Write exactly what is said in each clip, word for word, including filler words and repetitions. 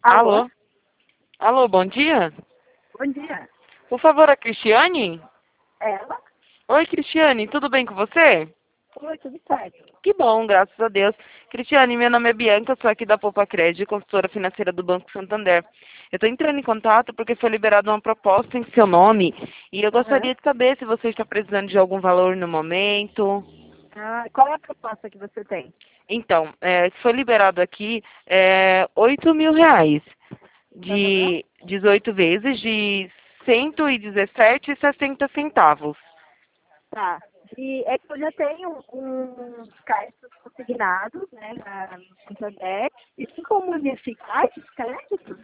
Alô? Alô? Alô, bom dia? Bom dia. Por favor, a Cristiane? Ela? Oi, Cristiane, tudo bem com você? Oi, tudo certo. Que bom, graças a Deus. Cristiane, meu nome é Bianca, sou aqui da Poupa Crédito, consultora financeira do Banco Santander. Eu estou entrando em contato porque foi liberada uma proposta em seu nome e eu Aham. gostaria de saber se você está precisando de algum valor no momento. Ah, qual é a proposta que você tem? Então, é, foi liberado aqui é, oito mil reais Aham. de dezoito vezes de cento e dezessete e sessenta centavos. Tá. E é que eu já tenho uns créditos consignados, né, na, no Santander. E tem como unificar esses créditos?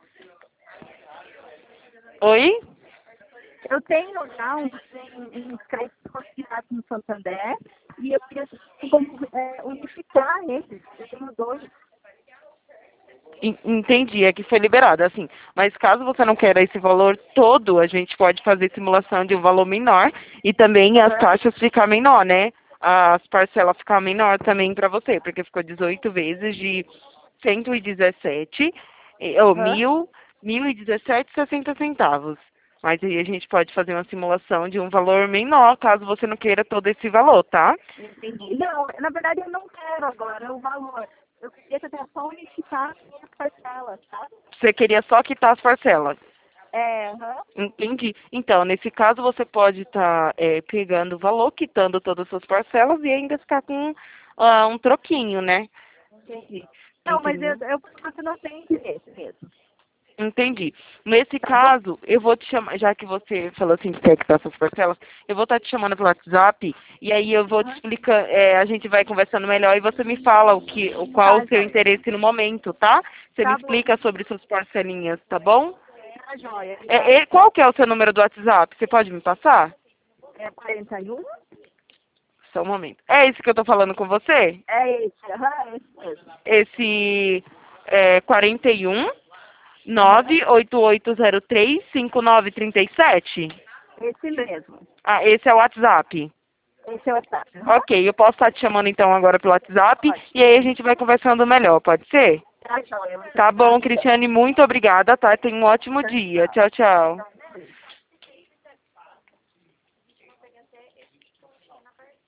Oi? Eu tenho já uns, uns créditos consignados no Santander e eu queria saber como é, unificar eles. Eu tenho dois. En- Entendi, é que foi liberado, assim. Mas caso você não queira esse valor todo, a gente pode fazer simulação de um valor menor e também as Aham. taxas ficar menor, né? As parcelas ficar menor também para você, porque ficou dezoito vezes de cento e dezessete, eh, ou Aham. mil, mil e dezessete e sessenta centavos. Mas aí a gente pode fazer uma simulação de um valor menor, caso você não queira todo esse valor, tá? Entendi. Não, na verdade eu não quero agora o valor. Eu queria tentar só unificar as minhas parcelas, sabe? Você queria só quitar as parcelas. É, aham, Entendi. Então, nesse caso, você pode estar pegando o valor, quitando todas as suas parcelas e ainda ficar com ah, um troquinho, né? entendi. Não, mas eu, Entendeu? eu você não tem interesse mesmo, Entendi. Nesse tá bom? caso, eu vou te chamar, já que você falou assim que quer quitar suas parcelas, eu vou estar te chamando pelo WhatsApp e aí eu vou te Aham. explicar, é, a gente vai conversando melhor e você me fala o que, o qual Tá, o seu joia. interesse no momento, tá? Você me Tá bom, explica sobre suas parcelinhas, tá bom? tá joia. Já É, é, qual que é o seu número do WhatsApp? Você pode me passar? é quarenta e um? Só um momento. É esse que eu tô falando com você? É esse, aham, é esse mesmo. Esse é quarenta e um, Aham, nove oito oito zero três, cinco nove três sete? esse mesmo. Ah, esse é o WhatsApp. Esse é o WhatsApp. Aham, Ok, eu posso estar te chamando então agora pelo WhatsApp pode. e aí a gente vai conversando melhor, pode ser? Tá joia, você Tá me bom, manda então. Cristiane, muito obrigada, tá? Tenha um ótimo Tchau, dia. tchau. Tchau, tchau.